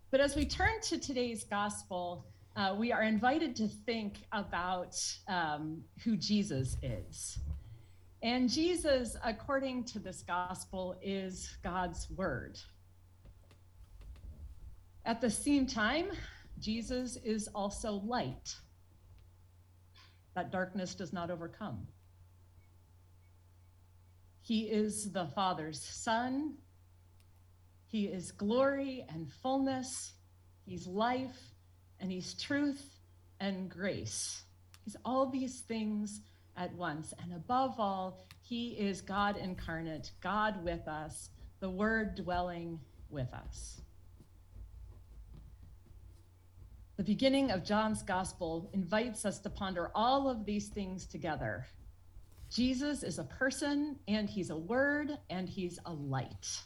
But as we turn to today's gospel, we are invited to think about who Jesus is. And Jesus, according to this gospel, is God's word. At the same time, Jesus is also light that darkness does not overcome. He is the Father's Son. He is glory and fullness. He's life, and he's truth and grace. He's all these things at once. And above all, he is God incarnate, God with us, the Word dwelling with us. The beginning of John's Gospel invites us to ponder all of these things together. Jesus is a person, and he's a word, and he's a light.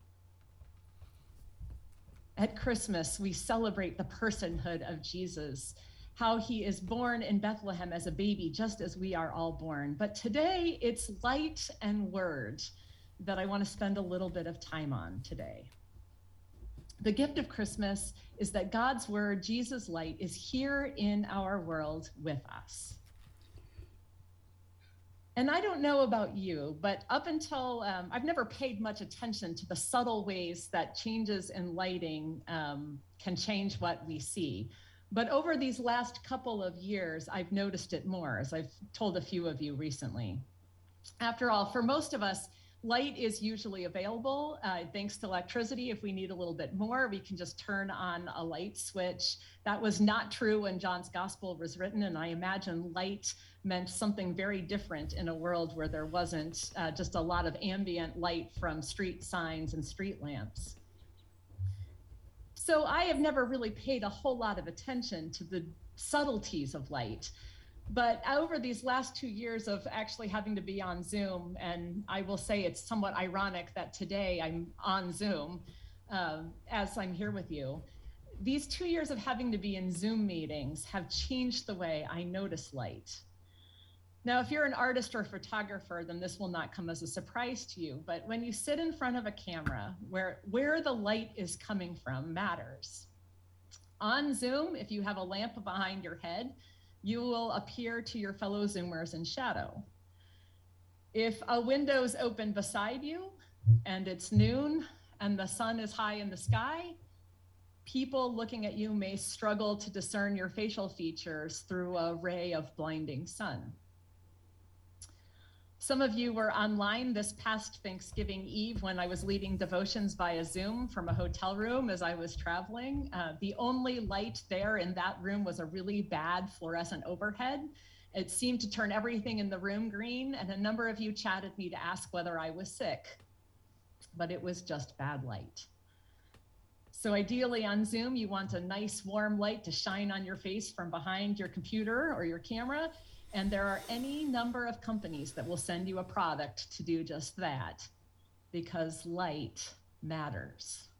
At Christmas, we celebrate the personhood of Jesus, how he is born in Bethlehem as a baby, just as we are all born. But today, it's light and word that I want to spend a little bit of time on today. The gift of Christmas is that God's word, Jesus' light, is here in our world with us. And I don't know about you, but up until I've never paid much attention to the subtle ways that changes in lighting can change what we see. But over these last couple of years, I've noticed it more, as I've told a few of you recently. After all, for most of us, light is usually available thanks to electricity. If we need a little bit more, we can just turn on a light switch. That was not true when John's Gospel was written, and I imagine light meant something very different in a world where there wasn't just a lot of ambient light from street signs and street lamps. So I have never really paid a whole lot of attention to the subtleties of light. But over these last 2 years of actually having to be on Zoom, and I will say it's somewhat ironic that today I'm on Zoom as I'm here with you, these 2 years of having to be in Zoom meetings have changed the way I notice light. Now, if you're an artist or a photographer, then this will not come as a surprise to you. But when you sit in front of a camera, where the light is coming from matters. On Zoom, if you have a lamp behind your head, you will appear to your fellow Zoomers in shadow. If a window's open beside you and it's noon and the sun is high in the sky, people looking at you may struggle to discern your facial features through a ray of blinding sun. Some of you were online this past Thanksgiving Eve when I was leading devotions via Zoom from a hotel room as I was traveling. The only light there in that room was a really bad fluorescent overhead. It seemed to turn everything in the room green, and a number of you chatted me to ask whether I was sick, but it was just bad light. So ideally on Zoom, you want a nice warm light to shine on your face from behind your computer or your camera. And there are any number of companies that will send you a product to do just that, because light matters.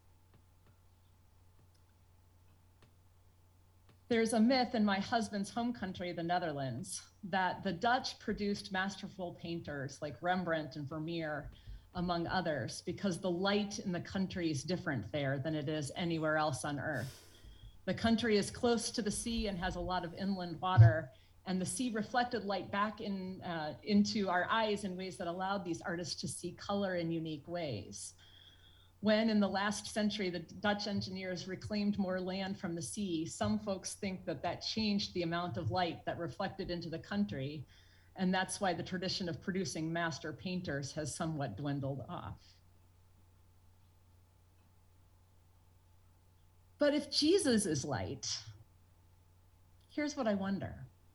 There's a myth in my husband's home country, the Netherlands, that the Dutch produced masterful painters like Rembrandt and Vermeer, among others, because the light in the country is different there than it is anywhere else on Earth. The country is close to the sea and has a lot of inland water, and the sea reflected light back into our eyes in ways that allowed these artists to see color in unique ways. When in the last century, the Dutch engineers reclaimed more land from the sea, some folks think that that changed the amount of light that reflected into the country. And that's why the tradition of producing master painters has somewhat dwindled off. But if Jesus is light, here's what I wonder.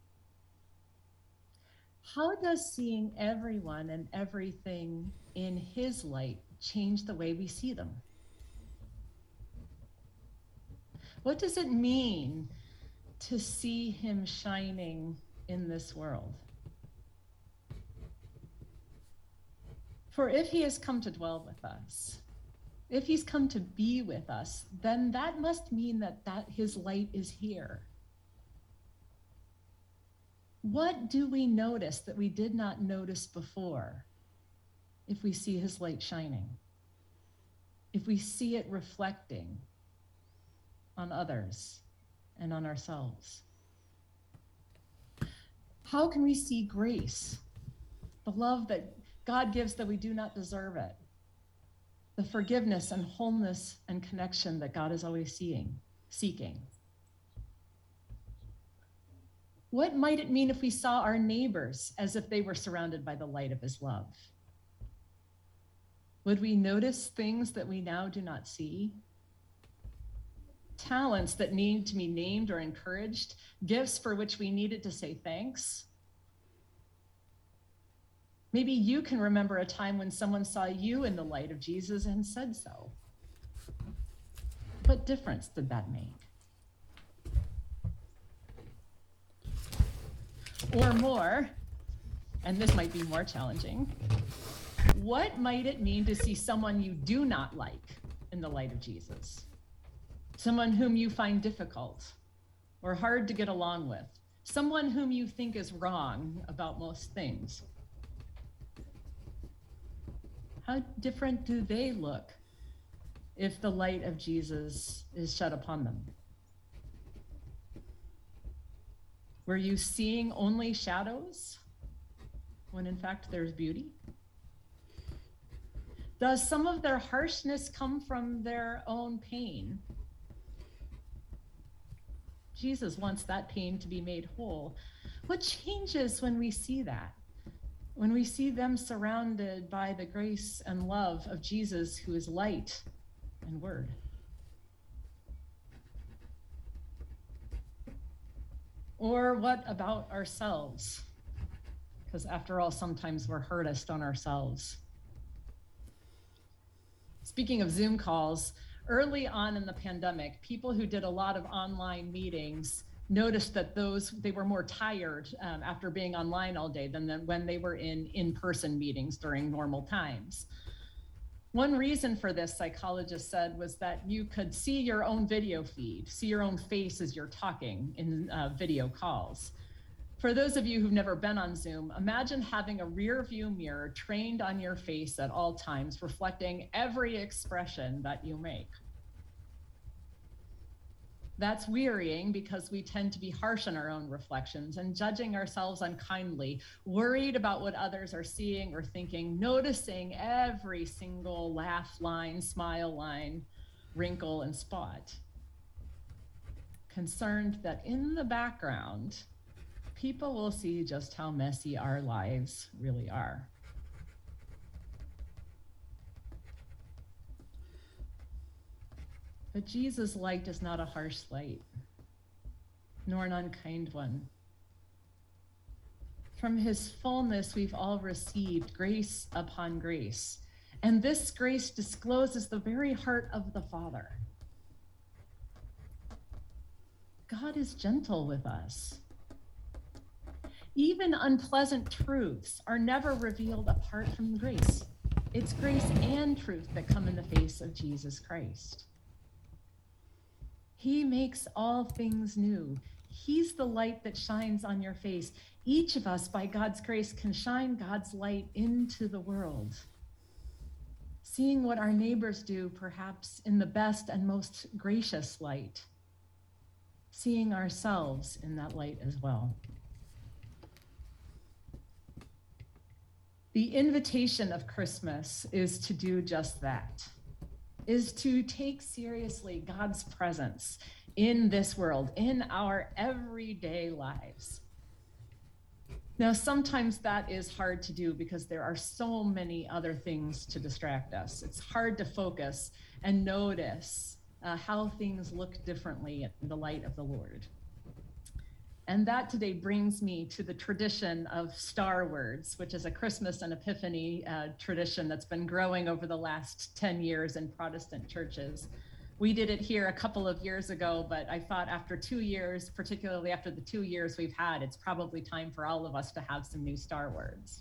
How does seeing everyone and everything in his light change the way we see them? What does it mean to see him shining in this world? For if he has come to dwell with us, if he's come to be with us, then that must mean that his light is here. What do we notice that we did not notice before if we see his light shining? If we see it reflecting? on others, and on ourselves? How can we see grace, the love that God gives that we do not deserve it, the forgiveness and wholeness and connection that God is always seeking? What might it mean if we saw our neighbors as if they were surrounded by the light of his love? Would we notice things that we now do not see? Talents that need to be named or encouraged, gifts for which we needed to say thanks. Maybe you can remember a time when someone saw you in the light of Jesus and said so. What difference did that make? Or more, and this might be more challenging, what might it mean to see someone you do not like in the light of Jesus? Someone whom you find difficult or hard to get along with, someone whom you think is wrong about most things. How different do they look if the light of Jesus is shed upon them? Were you seeing only shadows when in fact there's beauty? Does some of their harshness come from their own pain? Jesus wants that pain to be made whole. What changes when we see that? When we see them surrounded by the grace and love of Jesus, who is light and word? Or what about ourselves? Because after all, sometimes we're hardest on ourselves. Speaking of Zoom calls, early on in the pandemic, people who did a lot of online meetings noticed that they were more tired after being online all day than when they were in-person meetings during normal times. One reason for this, psychologists said, was that you could see your own video feed, see your own face as you're talking in video calls. For those of you who've never been on Zoom, imagine having a rear view mirror trained on your face at all times, reflecting every expression that you make. That's wearying because we tend to be harsh on our own reflections and judging ourselves unkindly, worried about what others are seeing or thinking, noticing every single laugh line, smile line, wrinkle, and spot. Concerned that in the background, people will see just how messy our lives really are. But Jesus' light is not a harsh light, nor an unkind one. From his fullness, we've all received grace upon grace. And this grace discloses the very heart of the Father. God is gentle with us. Even unpleasant truths are never revealed apart from grace. It's grace and truth that come in the face of Jesus Christ. He makes all things new. He's the light that shines on your face. Each of us, by God's grace, can shine God's light into the world. Seeing what our neighbors do, perhaps in the best and most gracious light. Seeing ourselves in that light as well. The invitation of Christmas is to do just that. Is to take seriously God's presence in this world, in our everyday lives. Now, sometimes that is hard to do because there are so many other things to distract us. It's hard to focus and notice how things look differently in the light of the Lord. And that today brings me to the tradition of Star Words, which is a Christmas and Epiphany tradition that's been growing over the last 10 years in Protestant churches. We did it here a couple of years ago, but I thought after 2 years, particularly after the 2 years we've had, it's probably time for all of us to have some new Star Words.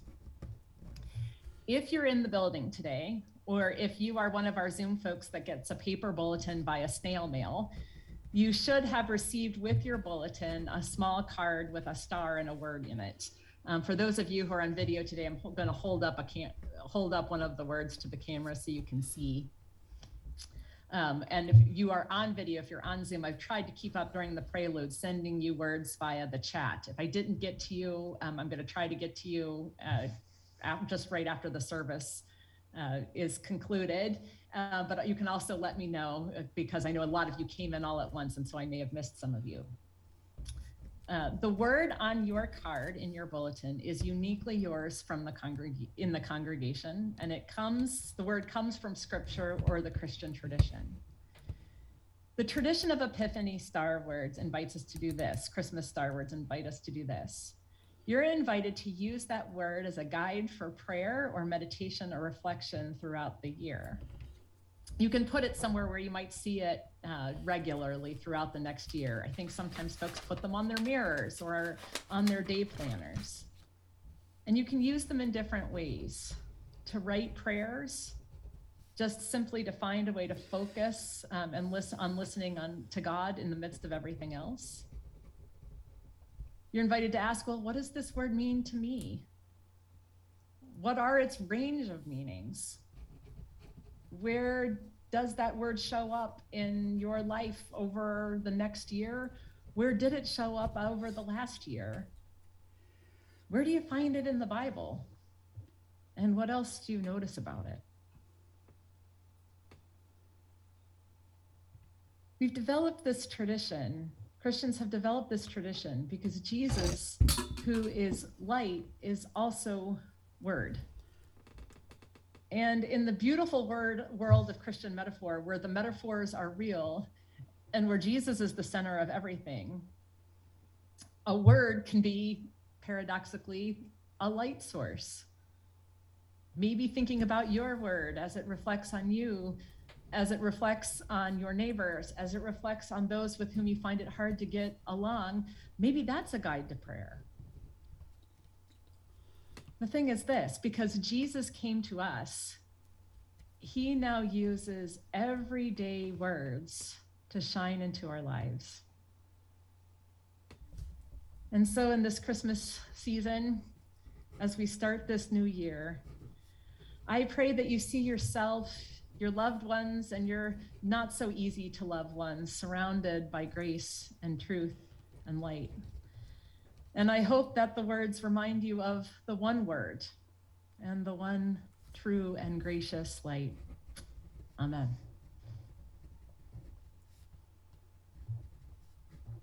If you're in the building today, or if you are one of our Zoom folks that gets a paper bulletin via snail mail, you should have received with your bulletin a small card with a star and a word in it. For those of you who are on video today, I'm going to hold up one of the words to the camera so you can see. And if you are on video, if you're on Zoom, I've tried to keep up during the prelude, sending you words via the chat. If I didn't get to you, I'm going to try to get to you just right after the service is concluded. But you can also let me know, because I know a lot of you came in all at once, and so I may have missed some of you. The word on your card in your bulletin is uniquely yours from the congregation, and the word comes from Scripture or the Christian tradition. The tradition of Epiphany Star Words invites us to do this. Christmas Star Words invite us to do this. You're invited to use that word as a guide for prayer or meditation or reflection throughout the year. You can put it somewhere where you might see it regularly throughout the next year. I think sometimes folks put them on their mirrors or on their day planners. And you can use them in different ways. To write prayers, just simply to find a way to focus and listening to God in the midst of everything else. You're invited to ask, well, what does this word mean to me? What are its range of meanings? Where does that word show up in your life over the next year? Where did it show up over the last year? Where do you find it in the Bible? And what else do you notice about it? We've developed this tradition. Christians have developed this tradition because Jesus, who is light, is also word. And in the beautiful world of Christian metaphor, where the metaphors are real and where Jesus is the center of everything, a word can be paradoxically a light source. Maybe thinking about your word as it reflects on you, as it reflects on your neighbors, as it reflects on those with whom you find it hard to get along, maybe that's a guide to prayer. The thing is this, because Jesus came to us, he now uses everyday words to shine into our lives. And so in this Christmas season, as we start this new year, I pray that you see yourself, your loved ones, and your not so easy to love ones surrounded by grace and truth and light. And I hope that the words remind you of the one word and the one true and gracious light. Amen.